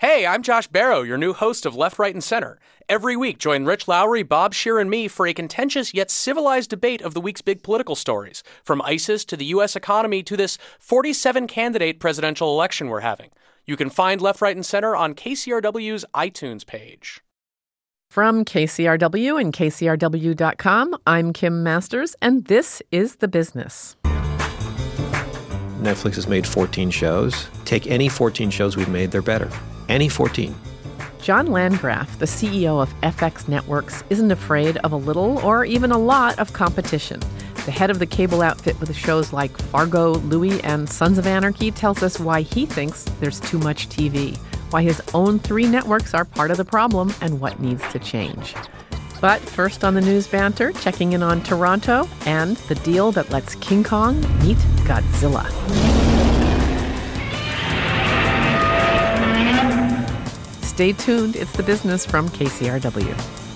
Hey, I'm Josh Barrow, your new host of Left, Right, and Center. Every week, join Rich Lowry, Bob Scheer, and me for a contentious yet civilized debate of the week's big political stories, from ISIS to the U.S. economy to this 47-candidate presidential election we're having. You can find Left, Right, and Center on KCRW's iTunes page. From KCRW and KCRW.com, I'm Kim Masters, and this is The Business. Netflix has made 14 shows. Take any 14 shows we've made, they're better. Any 14. John Landgraf, the CEO of FX Networks, isn't afraid of a little or even a lot of competition. The head of the cable outfit with shows like Fargo, Louie, and Sons of Anarchy tells us why he thinks there's too much TV, why his own 3 networks are part of the problem, and what needs to change. But first on the news banter, checking in on Toronto and the deal that lets King Kong meet Godzilla. Stay tuned. It's The Business from KCRW.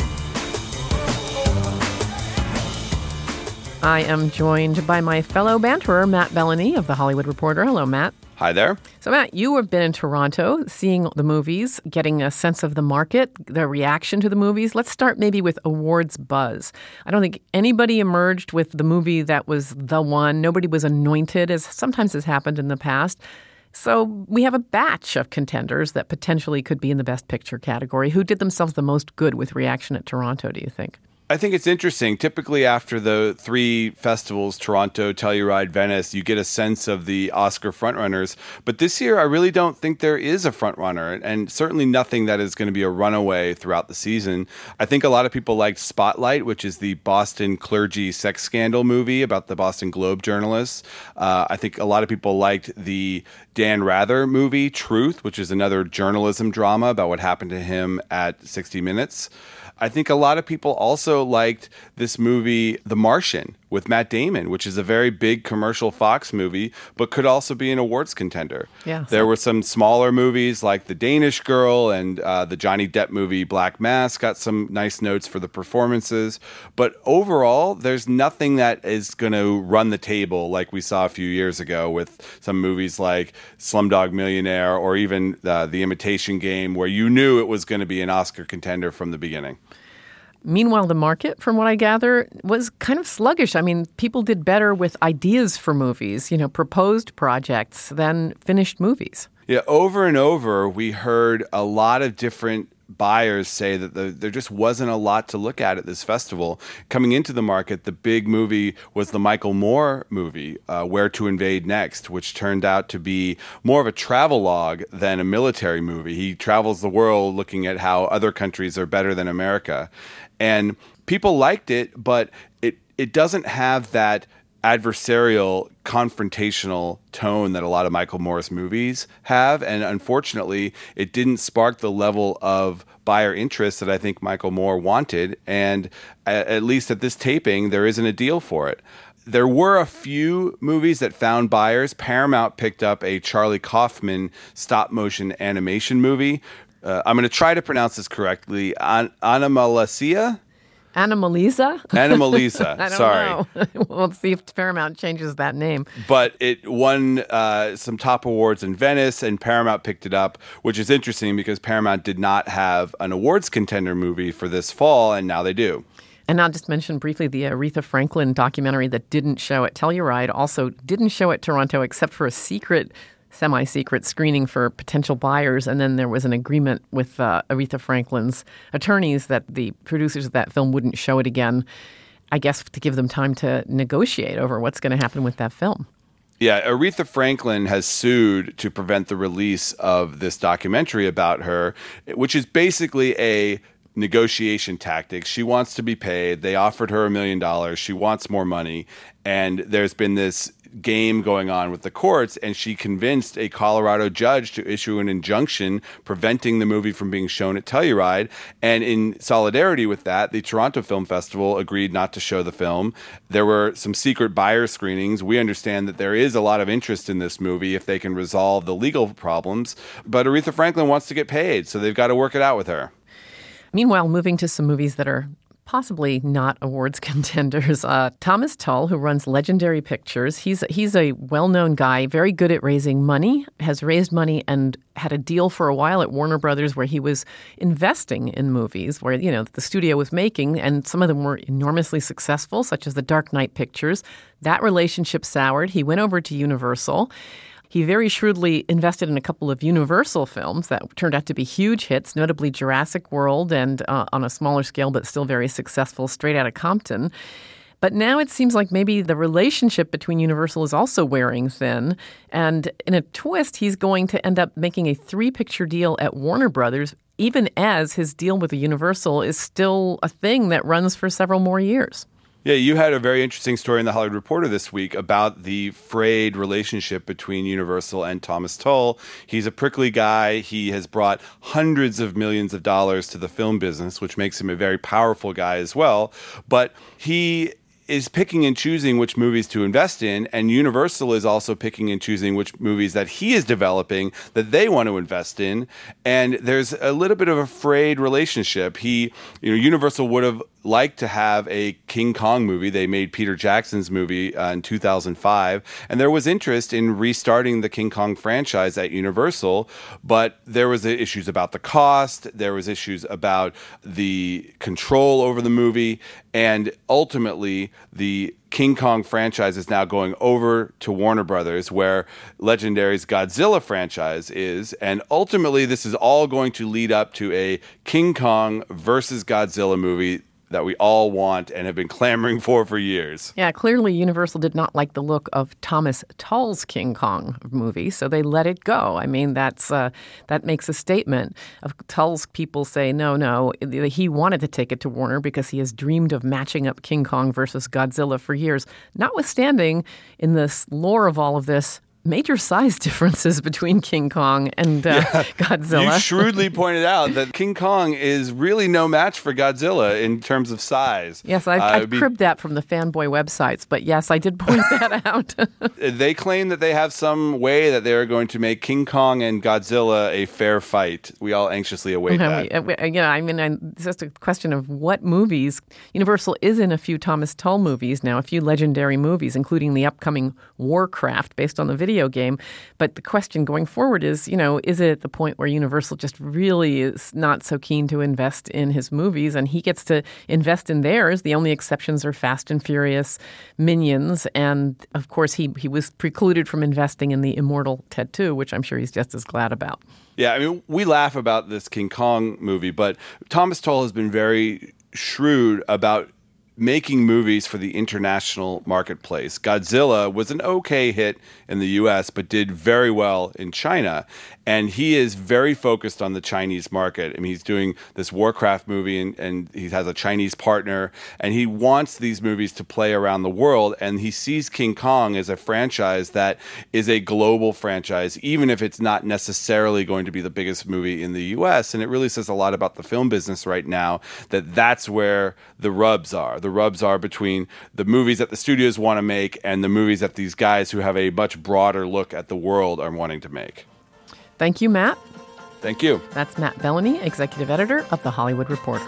I am joined by my fellow banterer, Matt Bellany of The Hollywood Reporter. Hello, Matt. Hi there. So, Matt, you have been in Toronto, seeing the movies, getting a sense of the market, the reaction to the movies. Let's start maybe with awards buzz. I don't think anybody emerged with the movie that was the one. Nobody was anointed, as sometimes has happened in the past. So we have a batch of contenders that potentially could be in the Best Picture category. Who did themselves the most good with reaction at Toronto, do you think? I think it's interesting. Typically after the 3 festivals, Toronto, Telluride, Venice, you get a sense of the Oscar frontrunners. But this year, I really don't think there is a frontrunner, and certainly nothing that is going to be a runaway throughout the season. I think a lot of people liked Spotlight, which is the Boston clergy sex scandal movie about the Boston Globe journalists. I think a lot of people liked the Dan Rather movie, Truth, which is another journalism drama about what happened to him at 60 Minutes. I think a lot of people also liked this movie, The Martian, with Matt Damon, which is a very big commercial Fox movie, but could also be an awards contender. Yeah, there were some smaller movies like The Danish Girl and the Johnny Depp movie Black Mass got some nice notes for the performances. But overall, there's nothing that is going to run the table like we saw a few years ago with some movies like Slumdog Millionaire or even The Imitation Game, where you knew it was going to be an Oscar contender from the beginning. Meanwhile, the market, from what I gather, was kind of sluggish. I mean, people did better with ideas for movies, proposed projects than finished movies. Yeah, over and over, we heard a lot of different buyers say that there just wasn't a lot to look at this festival. Coming into the market, the big movie was the Michael Moore movie, Where to Invade Next, which turned out to be more of a travelogue than a military movie. He travels the world looking at how other countries are better than America. And people liked it, but it doesn't have that adversarial, confrontational tone that a lot of Michael Moore's movies have. And unfortunately, it didn't spark the level of buyer interest that I think Michael Moore wanted. And at least at this taping, there isn't a deal for it. There were a few movies that found buyers. Paramount picked up a Charlie Kaufman stop-motion animation movie. I'm going to try to pronounce this correctly. Anomalisa? Anomalisa? Anomalisa. I don't Sorry. know. We'll see if Paramount changes that name. But it won some top awards in Venice, and Paramount picked it up, which is interesting because Paramount did not have an awards contender movie for this fall, and now they do. And I'll just mention briefly the Aretha Franklin documentary that didn't show at Telluride also didn't show at Toronto except for a semi-secret screening for potential buyers. And then there was an agreement with Aretha Franklin's attorneys that the producers of that film wouldn't show it again, I guess to give them time to negotiate over what's going to happen with that film. Yeah, Aretha Franklin has sued to prevent the release of this documentary about her, which is basically a negotiation tactic. She wants to be paid. They offered her $1 million. She wants more money. And there's been this game going on with the courts, and she convinced a Colorado judge to issue an injunction preventing the movie from being shown at Telluride. And in solidarity with that, the Toronto Film Festival agreed not to show the film. There were some secret buyer screenings. We understand that there is a lot of interest in this movie if they can resolve the legal problems. But Aretha Franklin wants to get paid, so they've got to work it out with her. Meanwhile, moving to some movies that are possibly not awards contenders. Thomas Tull, who runs Legendary Pictures, he's a well-known guy, very good at raising money, has raised money and had a deal for a while at Warner Brothers where he was investing in movies where, the studio was making, and some of them were enormously successful, such as the Dark Knight pictures. That relationship soured. He went over to Universal. He very shrewdly invested in a couple of Universal films that turned out to be huge hits, notably Jurassic World and on a smaller scale but still very successful, Straight Outta Compton. But now it seems like maybe the relationship between Universal is also wearing thin. And in a twist, he's going to end up making a 3-picture deal at Warner Brothers, even as his deal with the Universal is still a thing that runs for several more years. Yeah, you had a very interesting story in the Hollywood Reporter this week about the frayed relationship between Universal and Thomas Tull. He's a prickly guy. He has brought hundreds of millions of dollars to the film business, which makes him a very powerful guy as well. But he is picking and choosing which movies to invest in, and Universal is also picking and choosing which movies that he is developing that they want to invest in. And there's a little bit of a frayed relationship. Universal would have liked to have a King Kong movie. They made Peter Jackson's movie in 2005, and there was interest in restarting the King Kong franchise at Universal, but there was issues about the cost, there was issues about the control over the movie, and ultimately the King Kong franchise is now going over to Warner Brothers, where Legendary's Godzilla franchise is. And ultimately, this is all going to lead up to a King Kong versus Godzilla movie that we all want and have been clamoring for years. Yeah, clearly Universal did not like the look of Thomas Tull's King Kong movie, so they let it go. I mean, that makes a statement. Of Tull's people say, no, he wanted to take it to Warner because he has dreamed of matching up King Kong versus Godzilla for years. Notwithstanding, in this lore of all of this, major size differences between King Kong and Godzilla. You shrewdly pointed out that King Kong is really no match for Godzilla in terms of size. Yes, I've cribbed that from the fanboy websites, but yes, I did point that out. They claim that they have some way that they are going to make King Kong and Godzilla a fair fight. We all anxiously await that. It's just a question of what movies. Universal is in a few Thomas Tull movies now, a few legendary movies, including the upcoming Warcraft based on the video game. But the question going forward is, is it at the point where Universal just really is not so keen to invest in his movies and he gets to invest in theirs? The only exceptions are Fast and Furious, Minions, and of course he was precluded from investing in the immortal Ted 2, which I'm sure he's just as glad about. Yeah, I mean, we laugh about this King Kong movie, but Thomas Tull has been very shrewd about making movies for the international marketplace. Godzilla was an okay hit in the US, but did very well in China. And he is very focused on the Chinese market. I mean, he's doing this Warcraft movie and he has a Chinese partner, and he wants these movies to play around the world. And he sees King Kong as a franchise that is a global franchise, even if it's not necessarily going to be the biggest movie in the US. And it really says a lot about the film business right now that that's where the rubs are. The rubs are between the movies that the studios want to make and the movies that these guys who have a much broader look at the world are wanting to make. Thank you, Matt. Thank you. That's Matt Bellamy, executive editor of The Hollywood Reporter.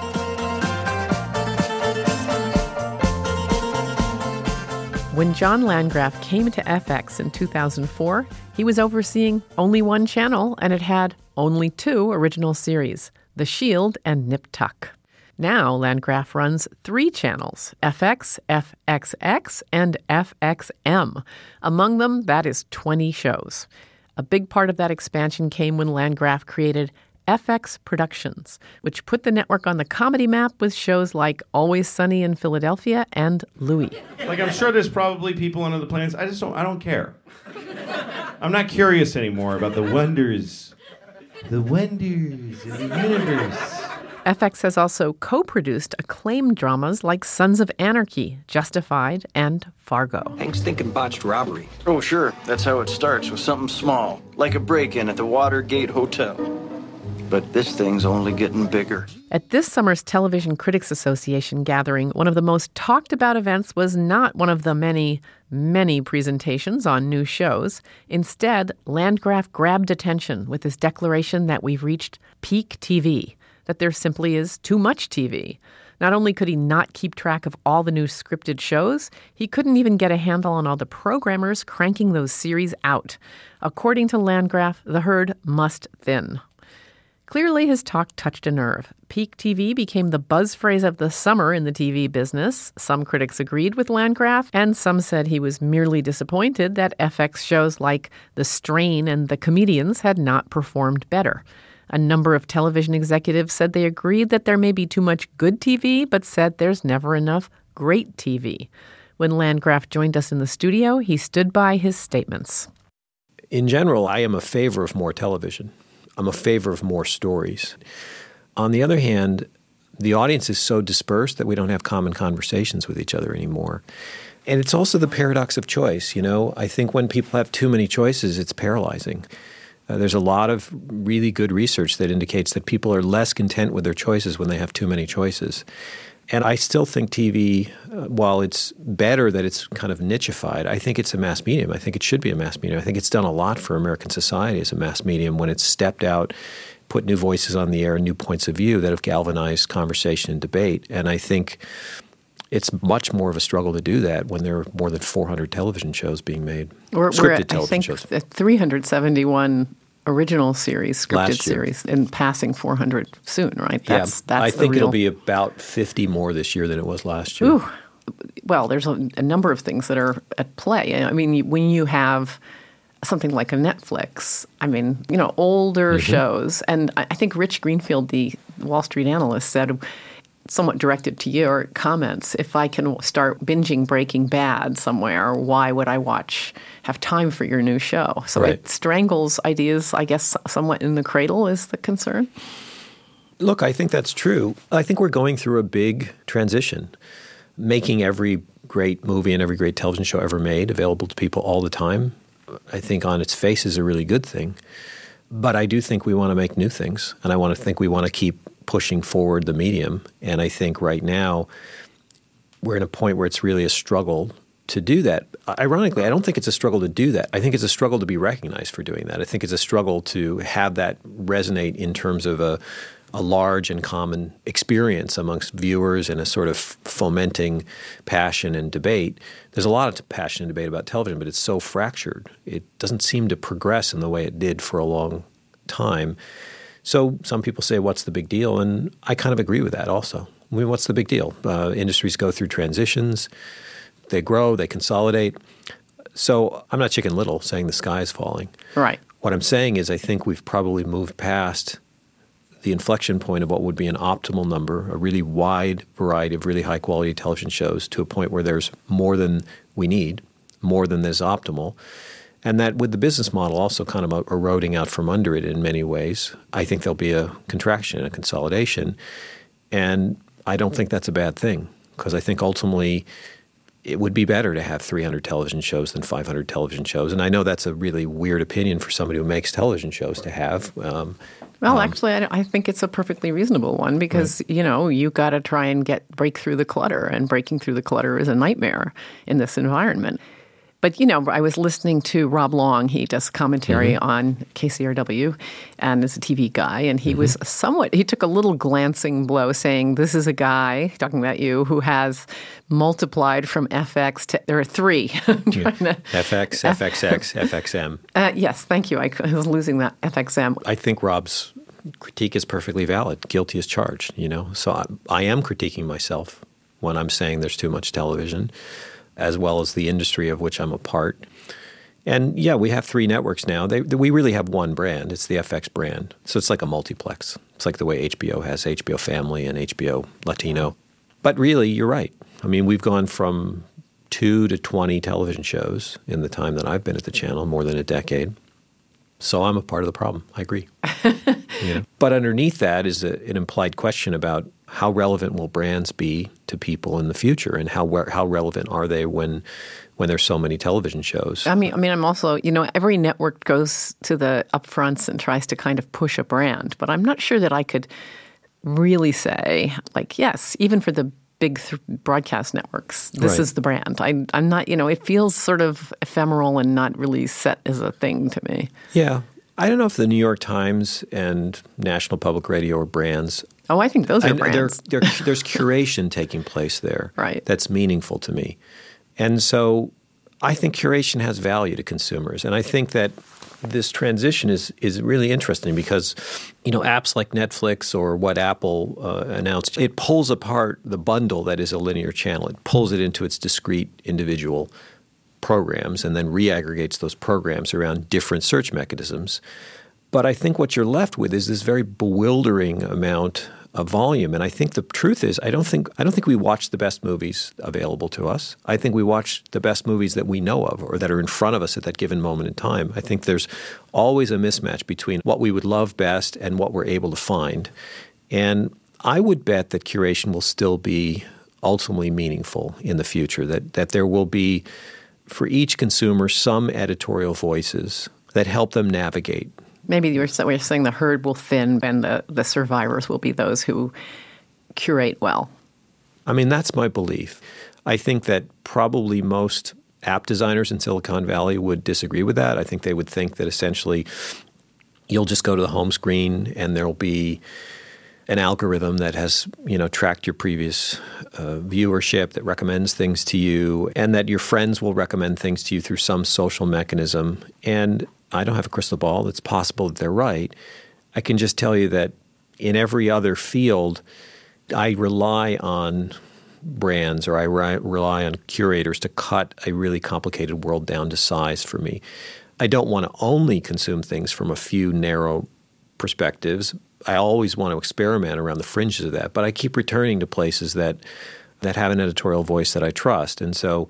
When John Landgraf came to FX in 2004, he was overseeing only one channel, and it had only 2 original series, The Shield and Nip Tuck. Now, Landgraf runs 3 channels, FX, FXX, and FXM. Among them, that is 20 shows. A big part of that expansion came when Landgraf created FX Productions, which put the network on the comedy map with shows like Always Sunny in Philadelphia and Louie. I'm sure there's probably people on other planets. I don't care. I'm not curious anymore about the wonders of the universe. FX has also co-produced acclaimed dramas like Sons of Anarchy, Justified, and Fargo. Hank's thinking botched robbery. Oh, sure. That's how it starts, with something small, like a break-in at the Watergate Hotel. But this thing's only getting bigger. At this summer's Television Critics Association gathering, one of the most talked about events was not one of the many, many presentations on new shows. Instead, Landgraf grabbed attention with his declaration that we've reached peak TV, that there simply is too much TV. Not only could he not keep track of all the new scripted shows, he couldn't even get a handle on all the programmers cranking those series out. According to Landgraf, the herd must thin. Clearly, his talk touched a nerve. Peak TV became the buzz phrase of the summer in the TV business. Some critics agreed with Landgraf, and some said he was merely disappointed that FX shows like The Strain and The Comedians had not performed better. A number of television executives said they agreed that there may be too much good TV, but said there's never enough great TV. When Landgraf joined us in the studio, he stood by his statements. In general, I am a favor of more television. I'm a favor of more stories. On the other hand, the audience is so dispersed that we don't have common conversations with each other anymore. And it's also the paradox of choice. I think when people have too many choices, it's paralyzing. There's a lot of really good research that indicates that people are less content with their choices when they have too many choices. And I still think TV, while it's better that it's kind of nichified, I think it's a mass medium. I think it should be a mass medium. I think it's done a lot for American society as a mass medium when it's stepped out, put new voices on the air and new points of view that have galvanized conversation and debate. And I think it's much more of a struggle to do that when there are more than 400 television shows being made, scripted television shows. I think 371 original series, scripted series, and passing 400 soon, right? That's I think it'll be about 50 more this year than it was last year. Ooh. Well, there's a number of things that are at play. I mean, when you have something like a Netflix, older shows, and I think Rich Greenfield, the Wall Street analyst, said, somewhat directed to your comments, if I can start binging Breaking Bad somewhere, why would I have time for your new show? So It strangles ideas, I guess, somewhat in the cradle is the concern. Look, I think that's true. I think we're going through a big transition, making every great movie and every great television show ever made available to people all the time. I think on its face is a really good thing. But I do think we want to make new things, and I think we want to keep pushing forward the medium. And I think right now we're at a point where it's really a struggle to do that. Ironically, I don't think it's a struggle to do that. I think it's a struggle to be recognized for doing that. I think it's a struggle to have that resonate in terms of a large and common experience amongst viewers and a sort of fomenting passion and debate. There's a lot of passion and debate about television, but it's so fractured. It doesn't seem to progress in the way it did for a long time. So some people say, what's the big deal? And I kind of agree with that also. I mean, what's the big deal? Industries go through transitions. They grow, they consolidate. So I'm not Chicken Little saying the sky is falling. Right. What I'm saying is I think we've probably moved past the inflection point of what would be an optimal number, a really wide variety of really high-quality television shows, to a point where there's more than we need, more than is optimal. And that with the business model also kind of eroding out from under it in many ways, I think there'll be a contraction, a consolidation. And I don't think that's a bad thing, because I think ultimately it would be better to have 300 television shows than 500 television shows. And I know that's a really weird opinion for somebody who makes television shows to have. Actually, I think it's a perfectly reasonable one because, you got to try and break through the clutter, and breaking through the clutter is a nightmare in this environment. But, I was listening to Rob Long. He does commentary on KCRW and is a TV guy. And he was he took a little glancing blow saying, this is a guy, talking about you, who has multiplied from FX to, there are three. FX, FXX, FXM. Yes, thank you. I was losing that FXM. I think Rob's critique is perfectly valid. Guilty as charged, So I am critiquing myself when I'm saying there's too much television, as well as the industry of which I'm a part. And yeah, we have 3 networks now. We really have one brand. It's the FX brand. So it's like a multiplex. It's like the way HBO has HBO Family and HBO Latino. But really, you're right. I mean, we've gone from 2 to 20 television shows in the time that I've been at the channel, more than a decade. So I'm a part of the problem. I agree. But underneath that is an implied question about how relevant will brands be to people in the future, and how relevant are they when there's so many television shows? I mean, I'm also, every network goes to the upfronts and tries to kind of push a brand, but I'm not sure that I could really say, yes, even for the big broadcast networks, this is the brand. I'm not, it feels sort of ephemeral and not really set as a thing to me. Yeah. I don't know if the New York Times and National Public Radio are brands. Oh, I think those are brands. There's curation taking place there. Right. That's meaningful to me. And so I think curation has value to consumers. And I think that this transition is really interesting because, apps like Netflix or what Apple announced, it pulls apart the bundle that is a linear channel. It pulls it into its discrete individual programs and then reaggregates those programs around different search mechanisms. But I think what you're left with is this very bewildering amount of volume. And I think the truth is I don't think we watch the best movies available to us. I think we watch the best movies that we know of or that are in front of us at that given moment in time. I think there's always a mismatch between what we would love best and what we're able to find. And I would bet that curation will still be ultimately meaningful in the future, that there will be for each consumer some editorial voices that help them navigate. Maybe you're saying the herd will thin and the survivors will be those who curate well. I mean, that's my belief. I think that probably most app designers in Silicon Valley would disagree with that. I think they would think that essentially you'll just go to the home screen and there'll be an algorithm that has, tracked your previous viewership, that recommends things to you, and that your friends will recommend things to you through some social mechanism. And I don't have a crystal ball. It's possible that they're right. I can just tell you that in every other field, I rely on brands or I rely on curators to cut a really complicated world down to size for me. I don't want to only consume things from a few narrow perspectives. I always want to experiment around the fringes of that, but I keep returning to places that have an editorial voice that I trust. And so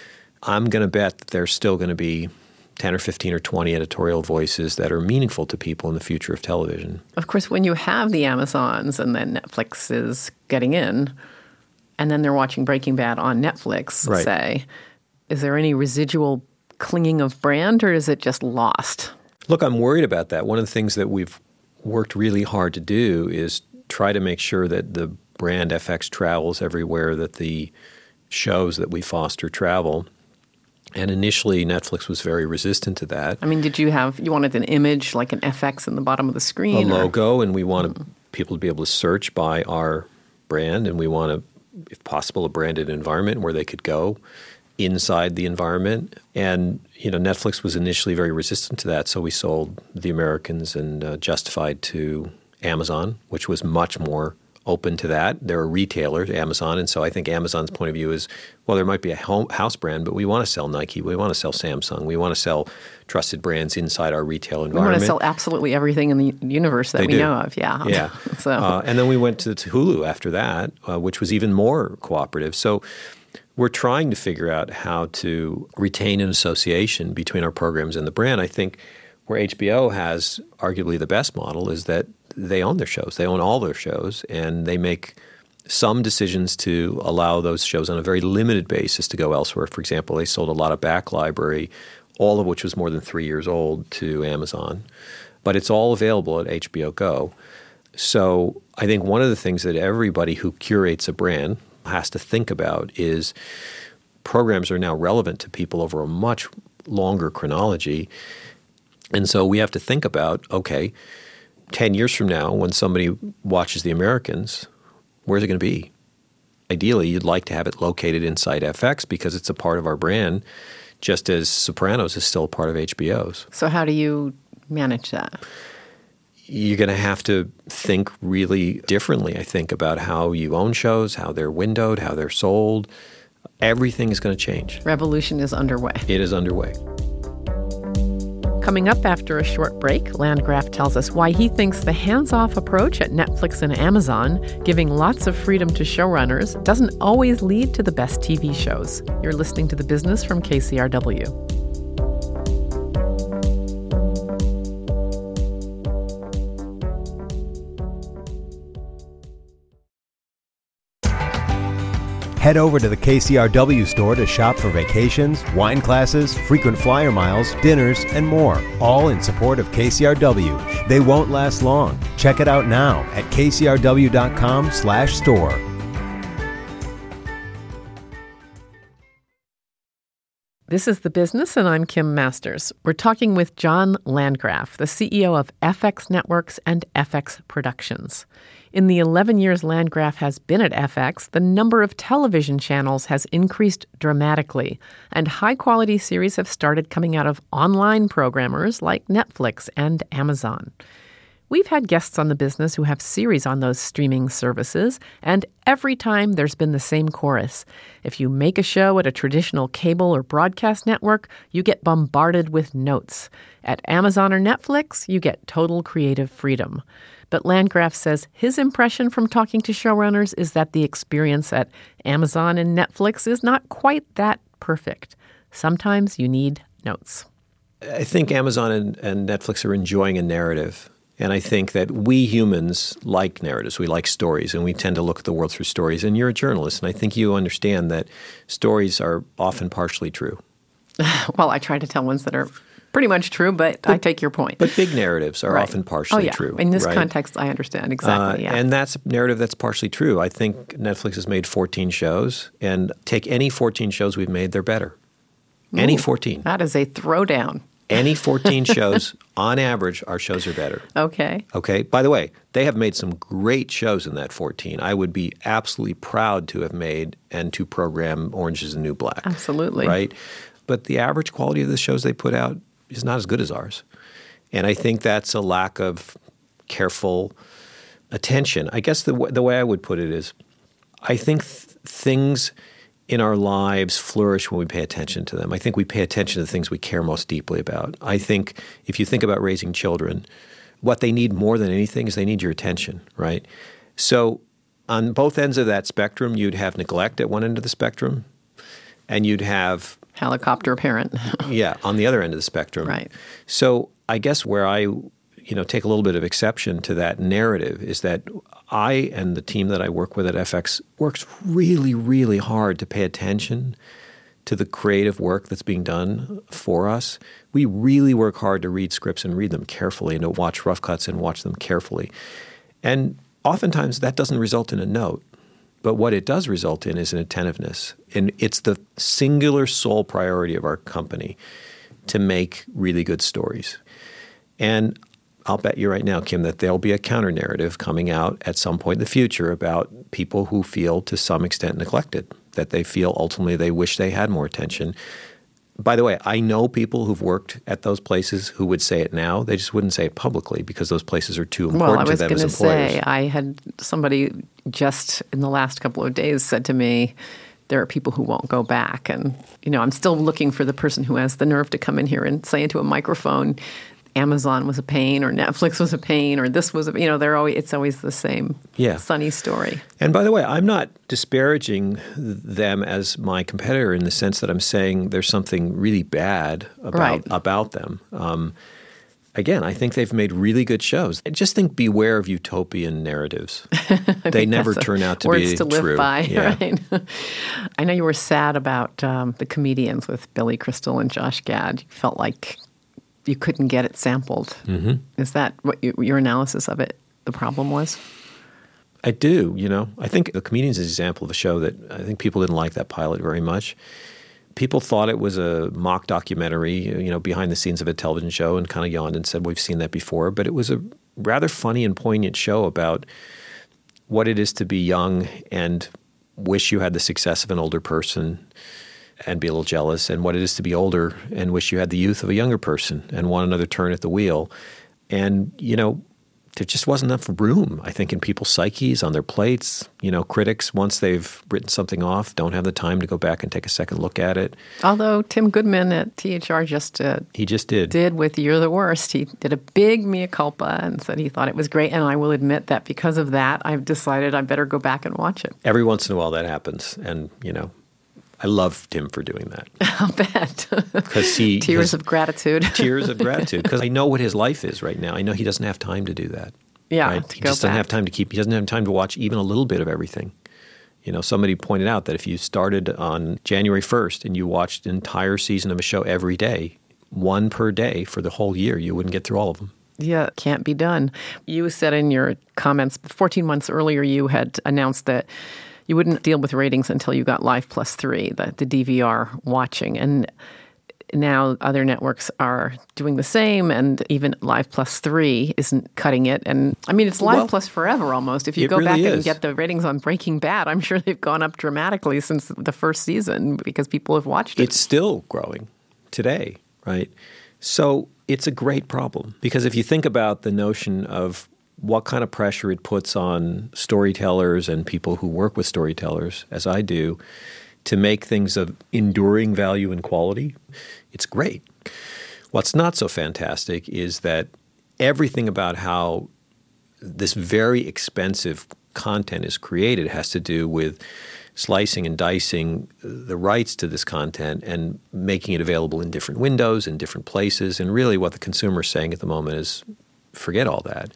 I'm going to bet that there's still going to be 10 or 15 or 20 editorial voices that are meaningful to people in the future of television. Of course, when you have the Amazons and then Netflix is getting in, and then they're watching Breaking Bad on Netflix, right, say, is there any residual clinging of brand or is it just lost? Look, I'm worried about that. One of the things that we've worked really hard to do is try to make sure that the brand FX travels everywhere that the shows that we foster travel. And initially, Netflix was very resistant to that. I mean, you wanted an image like an FX in the bottom of the screen? A logo, and we wanted people to be able to search by our brand, and we want if possible, a branded environment where they could go inside the environment. And, Netflix was initially very resistant to that, so we sold The Americans and Justified to Amazon, which was much more open to that. They're a retailer, Amazon, and so I think Amazon's point of view is, well, there might be a house brand, but we want to sell Nike, we want to sell Samsung, we want to sell trusted brands inside our retail environment. We want to sell absolutely everything in the universe that we know of, yeah. Yeah. And then we went to Hulu after that, which was even more cooperative. So we're trying to figure out how to retain an association between our programs and the brand. I think where HBO has arguably the best model is that they own their shows. They own all their shows, and they make some decisions to allow those shows on a very limited basis to go elsewhere. For example, they sold a lot of back library, all of which was more than 3 years old, to Amazon. But it's all available at HBO Go. So I think one of the things that everybody who curates a brand has to think about is programs are now relevant to people over a much longer chronology. And so we have to think about, okay, 10 years from now, when somebody watches The Americans, where's it going to be? Ideally, you'd like to have it located inside FX because it's a part of our brand, just as Sopranos is still a part of HBO's. So how do you manage that? You're going to have to think really differently, I think, about how you own shows, how they're windowed, how they're sold. Everything is going to change. Revolution is underway. It is underway. Coming up after a short break, Landgraf tells us why he thinks the hands-off approach at Netflix and Amazon, giving lots of freedom to showrunners, doesn't always lead to the best TV shows. You're listening to The Business from KCRW. Head over to the KCRW store to shop for vacations, wine classes, frequent flyer miles, dinners, and more, all in support of KCRW. They won't last long. Check it out now at kcrw.com/store. This is The Business, and I'm Kim Masters. We're talking with John Landgraf, the CEO of FX Networks and FX Productions. In the 11 years Landgraf has been at FX, the number of television channels has increased dramatically, and high-quality series have started coming out of online programmers like Netflix and Amazon. We've had guests on The Business who have series on those streaming services, and every time there's been the same chorus. If you make a show at a traditional cable or broadcast network, you get bombarded with notes. At Amazon or Netflix, you get total creative freedom. But Landgraf says his impression from talking to showrunners is that the experience at Amazon and Netflix is not quite that perfect. Sometimes you need notes. I think Amazon and Netflix are enjoying a narrative. And I think that we humans like narratives. We like stories, and we tend to look at the world through stories. And you're a journalist, and I think you understand that stories are often partially true. Well, I try to tell ones that are pretty much true, but I take your point. But big narratives are often partially true. In this context, I understand exactly. And that's a narrative that's partially true. I think Netflix has made 14 shows, and take any 14 shows we've made, they're better. Any 14. That is a throwdown. Any 14 shows, on average, our shows are better. Okay. By the way, they have made some great shows in that 14. I would be absolutely proud to have made and to program Orange is the New Black. Absolutely. Right? But the average quality of the shows they put out is not as good as ours. And I think that's a lack of careful attention. I guess the way I would put it is I think things in our lives flourish when we pay attention to them. I think we pay attention to the things we care most deeply about. I think if you think about raising children, what they need more than anything is they need your attention, right? So on both ends of that spectrum, you'd have neglect at one end of the spectrum, and you'd have helicopter parent. Yeah, on the other end of the spectrum. Right. So I guess where I take a little bit of exception to that narrative is that I and the team that I work with at FX works really, really hard to pay attention to the creative work that's being done for us. We really work hard to read scripts and read them carefully and to watch rough cuts and watch them carefully. And oftentimes that doesn't result in a note. But what it does result in is an attentiveness. And it's the singular sole priority of our company to make really good stories. And I'll bet you right now, Kim, that there'll be a counter-narrative coming out at some point in the future about people who feel to some extent neglected, that they feel ultimately they wish they had more attention. By the way, I know people who've worked at those places who would say it now. They just wouldn't say it publicly because those places are too important to them as employers. Well, I was going to say, I had somebody just in the last couple of days said to me, there are people who won't go back. And, I'm still looking for the person who has the nerve to come in here and say into a microphone, Amazon was a pain, or Netflix was a pain, or this was it's always the same sunny story. And by the way, I'm not disparaging them as my competitor in the sense that I'm saying there's something really bad about them. Again, I think they've made really good shows. I just think beware of utopian narratives. They never turn out to be true. Words to live by, yeah. Right? I know you were sad about the comedians with Billy Crystal and Josh Gad. You felt like you couldn't get it sampled. Mm-hmm. Is that what your analysis of it, the problem was? I do, I think The Comedians is an example of a show that I think people didn't like that pilot very much. People thought it was a mock documentary, behind the scenes of a television show, and kind of yawned and said, we've seen that before. But it was a rather funny and poignant show about what it is to be young and wish you had the success of an older person and be a little jealous, and what it is to be older and wish you had the youth of a younger person and want another turn at the wheel. And, there just wasn't enough room, I think, in people's psyches, on their plates. Critics, once they've written something off, don't have the time to go back and take a second look at it. Although Tim Goodman at THR he just did with You're the Worst. He did a big mea culpa and said he thought it was great. And I will admit that because of that, I've decided I better go back and watch it. Every once in a while that happens. And, I loved him for doing that. I'll bet. Because tears of gratitude. Tears of gratitude. Because I know what his life is right now. I know he doesn't have time to do that. Yeah, right? He just doesn't have time he doesn't have time to watch even a little bit of everything. Somebody pointed out that if you started on January 1st and you watched an entire season of a show every day, one per day for the whole year, you wouldn't get through all of them. Yeah, can't be done. You said in your comments 14 months earlier you had announced that you wouldn't deal with ratings until you got Live Plus 3, the DVR watching. And now other networks are doing the same, and even Live Plus 3 isn't cutting it. And I mean, it's Live Plus forever almost. If you go back and get the ratings on Breaking Bad, I'm sure they've gone up dramatically since the first season because people have watched it. It's still growing today, right? So it's a great problem because if you think about the notion of what kind of pressure it puts on storytellers and people who work with storytellers, as I do, to make things of enduring value and quality, it's great. What's not so fantastic is that everything about how this very expensive content is created has to do with slicing and dicing the rights to this content and making it available in different windows, in different places. And really what the consumer is saying at the moment is, forget all that.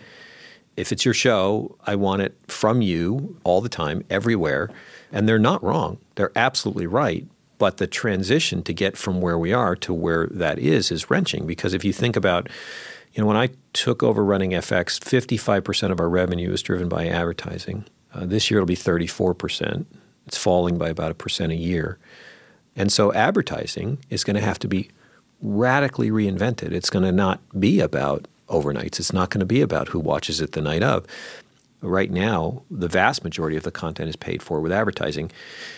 If it's your show, I want it from you all the time, everywhere. And they're not wrong. They're absolutely right. But the transition to get from where we are to where that is wrenching. Because if you think about, when I took over running FX, 55% of our revenue is driven by advertising. This year it'll be 34%. It's falling by about 1% a year. And so advertising is going to have to be radically reinvented. It's going to not be about overnights. It's not going to be about who watches it the night of. Right now, the vast majority of the content is paid for with advertising,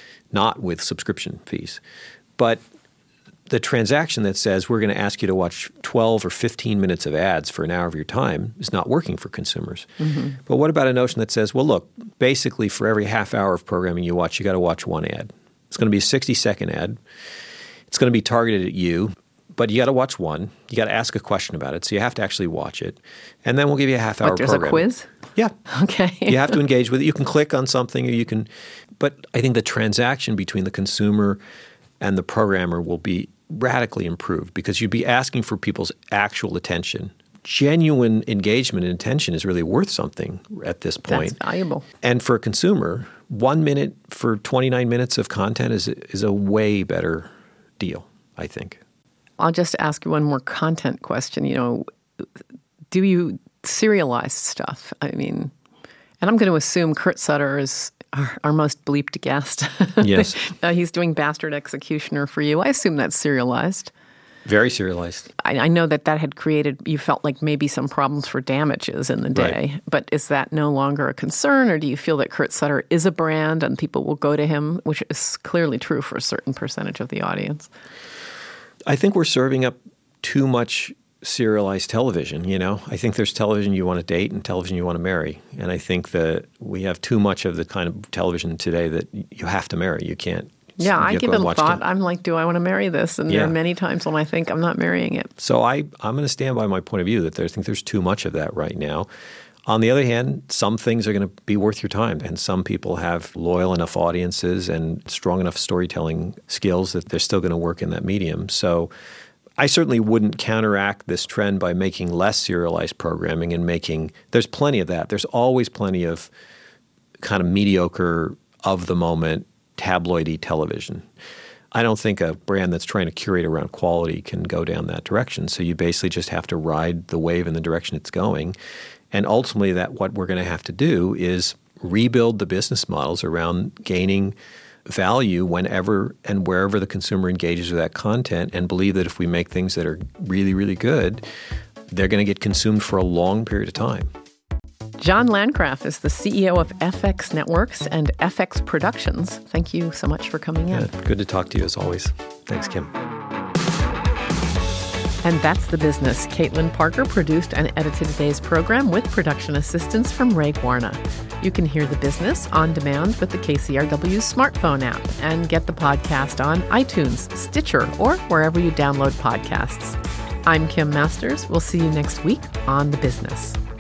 not with subscription fees. But the transaction that says we're going to ask you to watch 12 or 15 minutes of ads for an hour of your time is not working for consumers. Mm-hmm. But what about a notion that says, well, look, basically for every half hour of programming you watch, you got to watch one ad. It's going to be a 60-second ad. It's going to be targeted at you. But you got to watch one. You got to ask a question about it. So you have to actually watch it. And then we'll give you a half-hour program. There's a quiz? Yeah. Okay. You have to engage with it. You can click on something or you can – but I think the transaction between the consumer and the programmer will be radically improved because you'd be asking for people's actual attention. Genuine engagement and attention is really worth something at this point. That's valuable. And for a consumer, 1 minute for 29 minutes of content is a way better deal, I think. I'll just ask you one more content question. Do you serialize stuff? I mean, and I'm going to assume Kurt Sutter is our most bleeped guest. Yes. He's doing Bastard Executioner for you. I assume that's serialized. Very serialized. I know that had created, you felt like maybe some problems for damages in the day. Right. But is that no longer a concern, or do you feel that Kurt Sutter is a brand and people will go to him, which is clearly true for a certain percentage of the audience? I think we're serving up too much serialized television, I think there's television you want to date and television you want to marry. And I think that we have too much of the kind of television today that you have to marry. You can't. Yeah, I give it a thought. I'm like, do I want to marry this? And there are many times when I think I'm not marrying it. So I'm going to stand by my point of view that I think there's too much of that right now. On the other hand, some things are going to be worth your time, and some people have loyal enough audiences and strong enough storytelling skills that they're still going to work in that medium. So I certainly wouldn't counteract this trend by making less serialized programming and there's plenty of that. There's always plenty of kind of mediocre, of-the-moment, tabloidy television. I don't think a brand that's trying to curate around quality can go down that direction. So you basically just have to ride the wave in the direction it's going. And ultimately, what we're going to have to do is rebuild the business models around gaining value whenever and wherever the consumer engages with that content, and believe that if we make things that are really, really good, they're going to get consumed for a long period of time. John Landgraf is the CEO of FX Networks and FX Productions. Thank you so much for coming in. Yeah, good to talk to you as always. Thanks, Kim. And that's The Business. Caitlin Parker produced and edited today's program with production assistance from Ray Guarna. You can hear The Business on demand with the KCRW smartphone app and get the podcast on iTunes, Stitcher, or wherever you download podcasts. I'm Kim Masters. We'll see you next week on The Business.